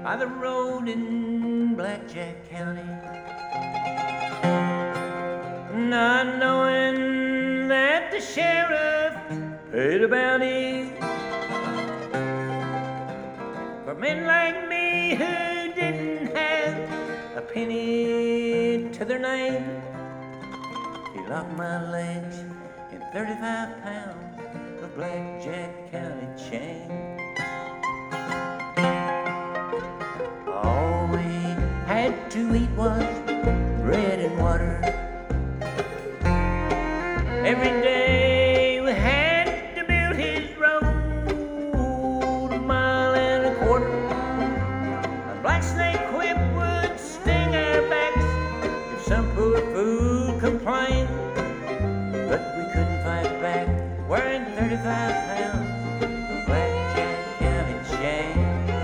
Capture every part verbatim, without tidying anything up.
by the road in Blackjack County, not knowing that the sheriff paid a bounty for men like me who didn't have a penny to their name. He locked my legs in thirty-five pounds of Blackjack County chain. All we had to eat was bread and water. Every day we had to build his road a mile and a quarter. A black snake whip would sting our backs if some poor fool complained, but we couldn't fight back wearing thirty-five pounds of Blackjack County chain.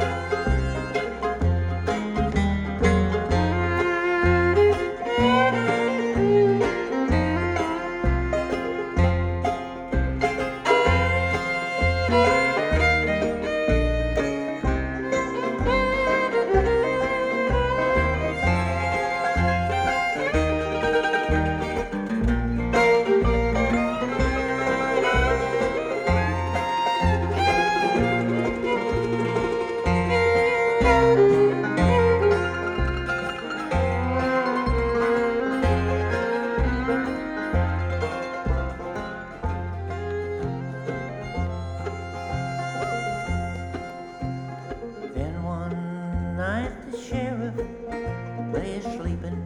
Night the sheriff lay sleeping.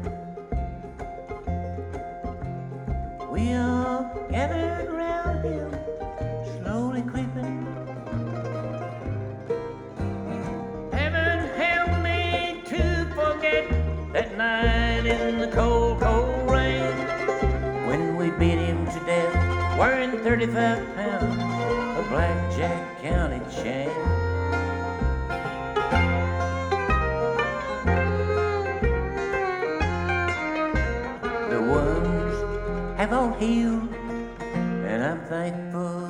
We all gathered round him, slowly creeping. Heaven help me to forget that night in the cold, cold rain, when we beat him to death, wearing thirty-five pounds of Blackjack County chain. The wounds have all healed, and I'm thankful.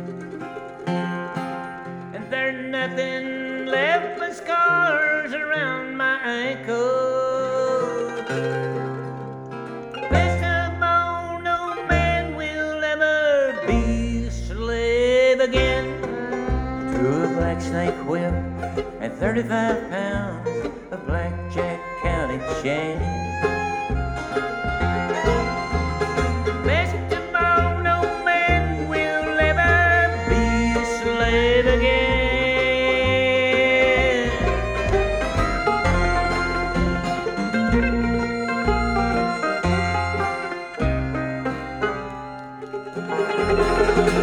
And there's nothing left but scars around my ankle. Best of all, no man will ever be a slave again to a black snake whip and thirty-five pounds of Blackjack County chain. Thank you.